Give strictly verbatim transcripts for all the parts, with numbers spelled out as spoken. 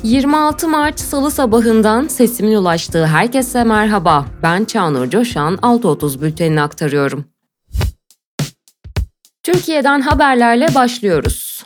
yirmi altı Mart Salı sabahından sesimin ulaştığı herkese merhaba. Ben Çağnur Coşan, altı otuz bültenini aktarıyorum. Türkiye'den haberlerle başlıyoruz.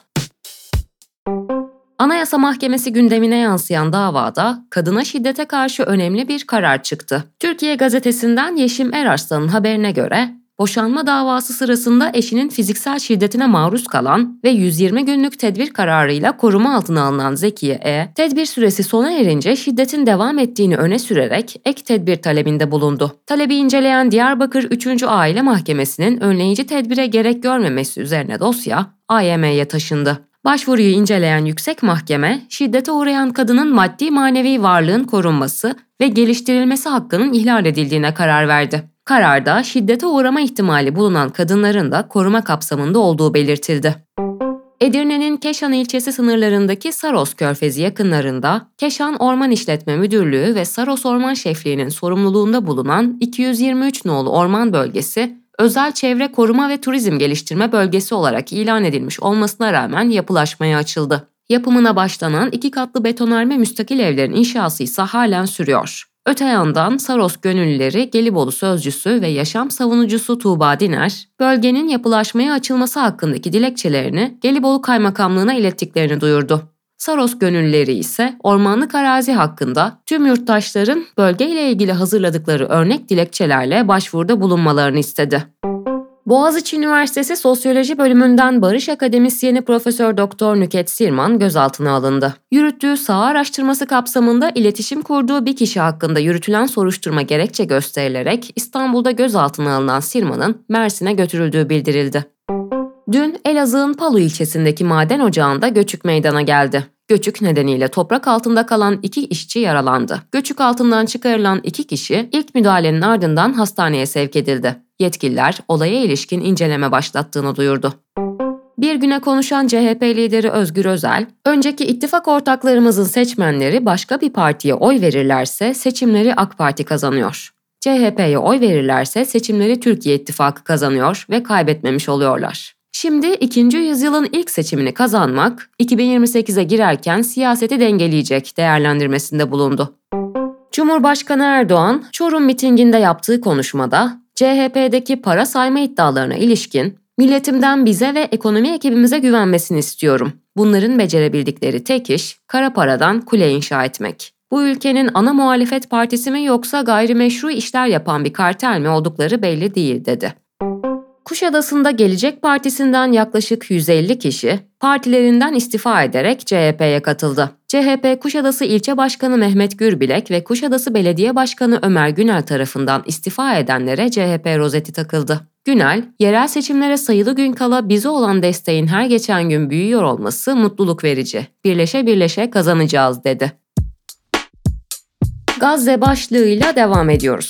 Anayasa Mahkemesi gündemine yansıyan davada kadına şiddete karşı önemli bir karar çıktı. Türkiye Gazetesi'nden Yeşim Erarslan'ın haberine göre, boşanma davası sırasında eşinin fiziksel şiddetine maruz kalan ve yüz yirmi günlük tedbir kararıyla koruma altına alınan Zekiye E, tedbir süresi sona erince şiddetin devam ettiğini öne sürerek ek tedbir talebinde bulundu. Talebi inceleyen Diyarbakır üçüncü Aile Mahkemesi'nin önleyici tedbire gerek görmemesi üzerine dosya A Y M'ye taşındı. Başvuruyu inceleyen yüksek mahkeme, şiddete uğrayan kadının maddi manevi varlığın korunması ve geliştirilmesi hakkının ihlal edildiğine karar verdi. Kararda şiddete uğrama ihtimali bulunan kadınların da koruma kapsamında olduğu belirtildi. Edirne'nin Keşan ilçesi sınırlarındaki Saros Körfezi yakınlarında Keşan Orman İşletme Müdürlüğü ve Saros Orman Şefliği'nin sorumluluğunda bulunan iki yüz yirmi üç nolu orman bölgesi, özel çevre koruma ve turizm geliştirme bölgesi olarak ilan edilmiş olmasına rağmen yapılaşmaya açıldı. Yapımına başlanan iki katlı betonarme müstakil evlerin inşası ise halen sürüyor. Öte yandan Saros gönüllüleri Gelibolu sözcüsü ve yaşam savunucusu Tuğba Diner, bölgenin yapılaşmaya açılması hakkındaki dilekçelerini Gelibolu Kaymakamlığı'na ilettiklerini duyurdu. Saros gönüllüleri ise ormanlık arazi hakkında tüm yurttaşların bölgeyle ilgili hazırladıkları örnek dilekçelerle başvuruda bulunmalarını istedi. Boğaziçi Üniversitesi Sosyoloji Bölümünden barış akademisyeni Profesör Doktor Nüket Sirman gözaltına alındı. Yürüttüğü saha araştırması kapsamında iletişim kurduğu bir kişi hakkında yürütülen soruşturma gerekçe gösterilerek İstanbul'da gözaltına alınan Sirman'ın Mersin'e götürüldüğü bildirildi. Dün Elazığ'ın Palu ilçesindeki maden ocağında göçük meydana geldi. Göçük nedeniyle toprak altında kalan iki işçi yaralandı. Göçük altından çıkarılan iki kişi ilk müdahalenin ardından hastaneye sevk edildi. Yetkililer olaya ilişkin inceleme başlattığını duyurdu. Bir güne konuşan C H P lideri Özgür Özel, önceki ittifak ortaklarımızın seçmenleri başka bir partiye oy verirlerse seçimleri AK Parti kazanıyor. C H P'ye oy verirlerse seçimleri Türkiye İttifakı kazanıyor ve kaybetmemiş oluyorlar. Şimdi ikinci yüzyılın ilk seçimini kazanmak, iki bin yirmi sekize girerken siyaseti dengeleyecek değerlendirmesinde bulundu. Cumhurbaşkanı Erdoğan, Çorum mitinginde yaptığı konuşmada, C H P'deki para sayma iddialarına ilişkin, "Milletimden bize ve ekonomi ekibimize güvenmesini istiyorum. Bunların becerebildikleri tek iş, kara paradan kule inşa etmek. Bu ülkenin ana muhalefet partisi mi yoksa gayrimeşru işler yapan bir kartel mi oldukları belli değil," dedi. Kuşadası'nda Gelecek Partisi'nden yaklaşık yüz elli kişi partilerinden istifa ederek C H P'ye katıldı. C H P Kuşadası İlçe Başkanı Mehmet Gürbilek ve Kuşadası Belediye Başkanı Ömer Günel tarafından istifa edenlere C H P rozeti takıldı. Günel, yerel seçimlere sayılı gün kala bize olan desteğin her geçen gün büyüyor olması mutluluk verici. Birleşe birleşe kazanacağız, dedi. Gazze başlığıyla devam ediyoruz.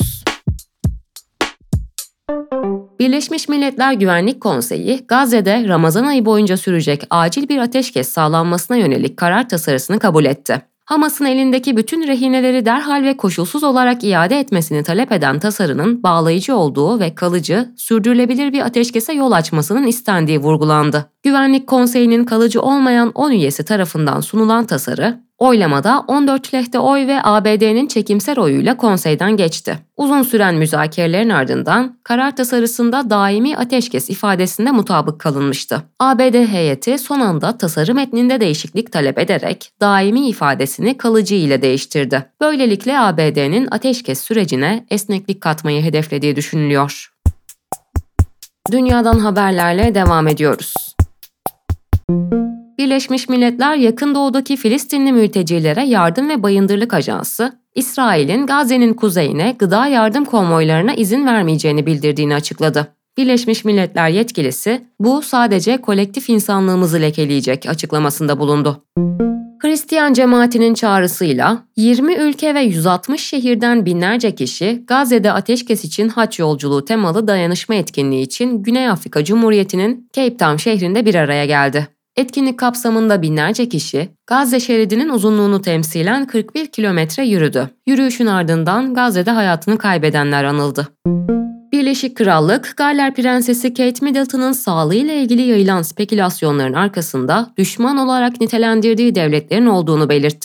Birleşmiş Milletler Güvenlik Konseyi, Gazze'de Ramazan ayı boyunca sürecek acil bir ateşkes sağlanmasına yönelik karar tasarısını kabul etti. Hamas'ın elindeki bütün rehineleri derhal ve koşulsuz olarak iade etmesini talep eden tasarının bağlayıcı olduğu ve kalıcı, sürdürülebilir bir ateşkese yol açmasının istendiği vurgulandı. Güvenlik Konseyi'nin kalıcı olmayan on üyesi tarafından sunulan tasarı, oylamada on dört lehte oy ve A B D'nin çekimser oyuyla konseyden geçti. Uzun süren müzakerelerin ardından karar tasarısında daimi ateşkes ifadesinde mutabık kalınmıştı. A B D heyeti son anda tasarı metninde değişiklik talep ederek daimi ifadesini kalıcı ile değiştirdi. Böylelikle A B D'nin ateşkes sürecine esneklik katmayı hedeflediği düşünülüyor. Dünyadan haberlerle devam ediyoruz. Birleşmiş Milletler Yakın Doğu'daki Filistinli mültecilere yardım ve bayındırlık ajansı, İsrail'in Gazze'nin kuzeyine gıda yardım konvoylarına izin vermeyeceğini bildirdiğini açıkladı. Birleşmiş Milletler yetkilisi, bu sadece kolektif insanlığımızı lekeleyecek açıklamasında bulundu. Hristiyan cemaatinin çağrısıyla yirmi ülke ve yüz altmış şehirden binlerce kişi Gazze'de ateşkes için haç yolculuğu temalı dayanışma etkinliği için Güney Afrika Cumhuriyeti'nin Cape Town şehrinde bir araya geldi. Etkinlik kapsamında binlerce kişi Gazze şeridinin uzunluğunu temsilen kırk bir kilometre yürüdü. Yürüyüşün ardından Gazze'de hayatını kaybedenler anıldı. Birleşik Krallık, Galler Prensesi Kate Middleton'ın sağlığıyla ilgili yayılan spekülasyonların arkasında düşman olarak nitelendirdiği devletlerin olduğunu belirtti.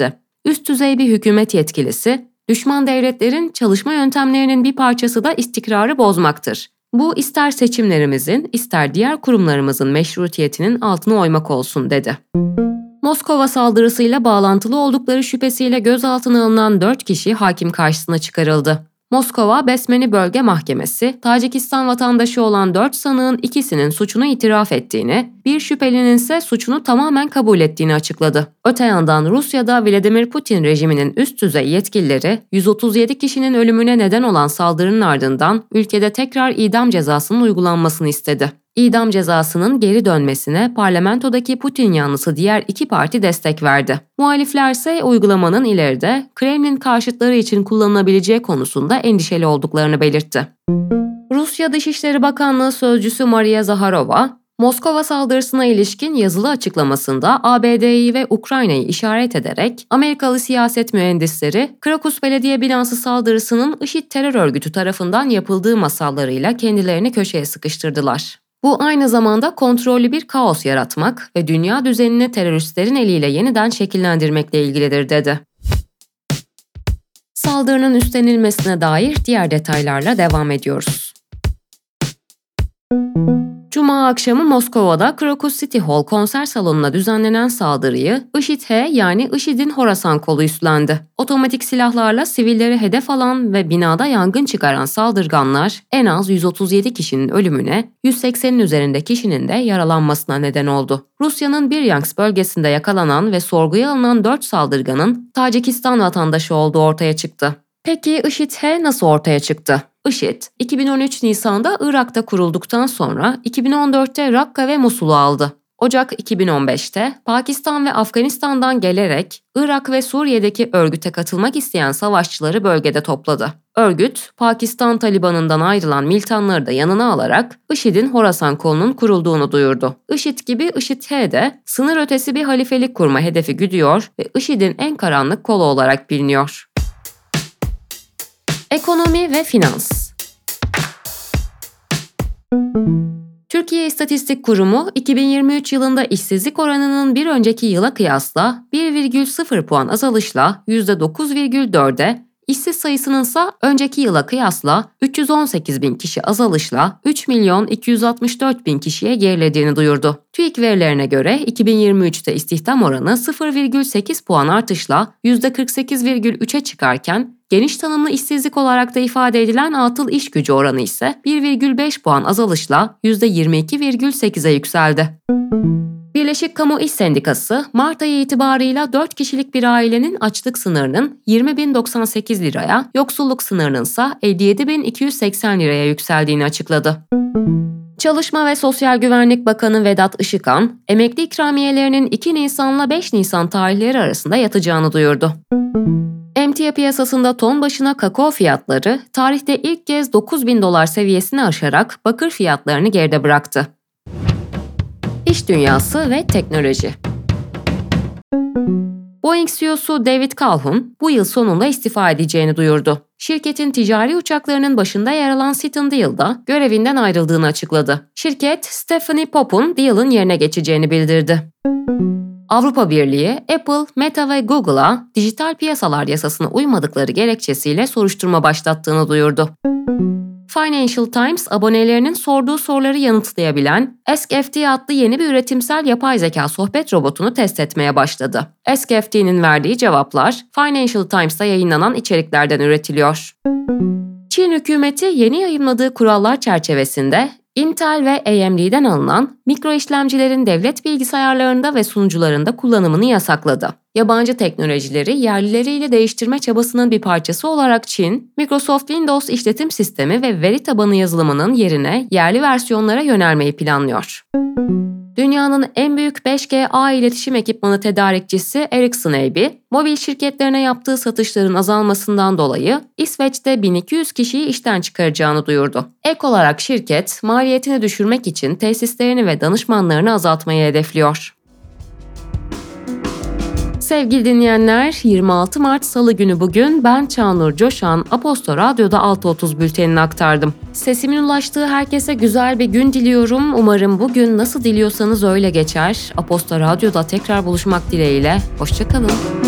üst düzey bir hükümet yetkilisi, düşman devletlerin çalışma yöntemlerinin bir parçası da istikrarı bozmaktır. Bu ister seçimlerimizin, ister diğer kurumlarımızın meşruiyetinin altına oymak olsun, dedi. Moskova saldırısıyla bağlantılı oldukları şüphesiyle gözaltına alınan dört kişi hakim karşısına çıkarıldı. Moskova Besmeni Bölge Mahkemesi, Tacikistan vatandaşı olan dört sanığın ikisinin suçunu itiraf ettiğini, bir şüphelinin ise suçunu tamamen kabul ettiğini açıkladı. Öte yandan Rusya'da Vladimir Putin rejiminin üst düzey yetkilileri, yüz otuz yedi kişinin ölümüne neden olan saldırının ardından ülkede tekrar idam cezasının uygulanmasını istedi. İdam cezasının geri dönmesine parlamentodaki Putin yanlısı diğer iki parti destek verdi. Muhalifler ise uygulamanın ileride Kremlin karşıtları için kullanılabileceği konusunda endişeli olduklarını belirtti. Rusya Dışişleri Bakanlığı Sözcüsü Maria Zaharova, Moskova saldırısına ilişkin yazılı açıklamasında A B D'yi ve Ukrayna'yı işaret ederek Amerikalı siyaset mühendisleri Krakus Belediye Binası saldırısının IŞİD terör örgütü tarafından yapıldığı masallarıyla kendilerini köşeye sıkıştırdılar. Bu aynı zamanda kontrollü bir kaos yaratmak ve dünya düzenini teröristlerin eliyle yeniden şekillendirmekle ilgilidir, dedi. Saldırının üstlenilmesine dair diğer detaylarla devam ediyoruz. Cuma akşamı Moskova'da Krakus City Hall konser salonuna düzenlenen saldırıyı IŞİD-H yani IŞİD'in Horasan kolu üstlendi. Otomatik silahlarla sivilleri hedef alan ve binada yangın çıkaran saldırganlar en az yüz otuz yedi kişinin ölümüne, yüz seksenin üzerinde kişinin de yaralanmasına neden oldu. Rusya'nın Bryansk bölgesinde yakalanan ve sorguya alınan dört saldırganın Tacikistan vatandaşı olduğu ortaya çıktı. Peki IŞİD-H nasıl ortaya çıktı? IŞİD, iki bin on üç Nisan'da Irak'ta kurulduktan sonra iki bin on dörtte Rakka ve Musul'u aldı. Ocak iki bin on beşte Pakistan ve Afganistan'dan gelerek Irak ve Suriye'deki örgüte katılmak isteyen savaşçıları bölgede topladı. Örgüt, Pakistan Taliban'ından ayrılan militanları da yanına alarak IŞİD'in Horasan kolunun kurulduğunu duyurdu. IŞİD gibi IŞİD-H de sınır ötesi bir halifelik kurma hedefi güdüyor ve IŞİD'in en karanlık kolu olarak biliniyor. Ekonomi ve finans. Türkiye İstatistik Kurumu iki bin yirmi üç yılında işsizlik oranının bir önceki yıla kıyasla bir virgül sıfır puan azalışla yüzde dokuz virgül dörde, işsiz sayısının ise önceki yıla kıyasla üç yüz on sekiz bin kişi azalışla üç milyon iki yüz altmış dört bin kişiye gerilediğini duyurdu. TÜİK verilerine göre iki bin yirmi üçte istihdam oranı sıfır virgül sekiz puan artışla yüzde kırk sekiz virgül üçe çıkarken, geniş tanımlı işsizlik olarak da ifade edilen atıl iş gücü oranı ise bir virgül beş puan azalışla yüzde yirmi iki virgül sekize yükseldi. Birleşik Kamu İş Sendikası, Mart ayı itibarıyla dört kişilik bir ailenin açlık sınırının yirmi bin doksan sekiz liraya, yoksulluk sınırının ise elli yedi bin iki yüz seksen liraya yükseldiğini açıkladı. Çalışma ve Sosyal Güvenlik Bakanı Vedat Işıkhan, emekli ikramiyelerinin iki Nisan'la beş Nisan tarihleri arasında yatacağını duyurdu. Emtia piyasasında ton başına kakao fiyatları tarihte ilk kez dokuz bin dolar seviyesini aşarak bakır fiyatlarını geride bıraktı. İş dünyası ve teknoloji. Boeing C E O'su David Calhoun bu yıl sonunda istifa edeceğini duyurdu. Şirketin ticari uçaklarının başında yer alan Seton Deal da görevinden ayrıldığını açıkladı. Şirket, Stephanie Pop'un Deal'ın yerine geçeceğini bildirdi. Avrupa Birliği, Apple, Meta ve Google'a dijital piyasalar yasasına uymadıkları gerekçesiyle soruşturma başlattığını duyurdu. Financial Times, abonelerinin sorduğu soruları yanıtlayabilen AskFT adlı yeni bir üretimsel yapay zeka sohbet robotunu test etmeye başladı. AskFT'nin verdiği cevaplar, Financial Times'ta yayınlanan içeriklerden üretiliyor. Çin hükümeti yeni yayımladığı kurallar çerçevesinde Intel ve A M D'den alınan mikro işlemcilerin devlet bilgisayarlarında ve sunucularında kullanımını yasakladı. Yabancı teknolojileri yerlileriyle değiştirme çabasının bir parçası olarak Çin, Microsoft Windows işletim sistemi ve veri tabanı yazılımının yerine yerli versiyonlara yönelmeyi planlıyor. Dünyanın en büyük beş G ağ iletişim ekipmanı tedarikçisi Ericsson A B, mobil şirketlerine yaptığı satışların azalmasından dolayı İsveç'te bin iki yüz kişiyi işten çıkaracağını duyurdu. Ek olarak şirket, maliyetini düşürmek için tesislerini ve danışmanlarını azaltmayı hedefliyor. Sevgili dinleyenler, yirmi altı Mart Salı günü bugün ben Çağnur Coşan, Aposto Radyo'da altı otuz bültenini aktardım. Sesimin ulaştığı herkese güzel bir gün diliyorum. Umarım bugün nasıl diliyorsanız öyle geçer. Aposto Radyo'da tekrar buluşmak dileğiyle. Hoşça kalın.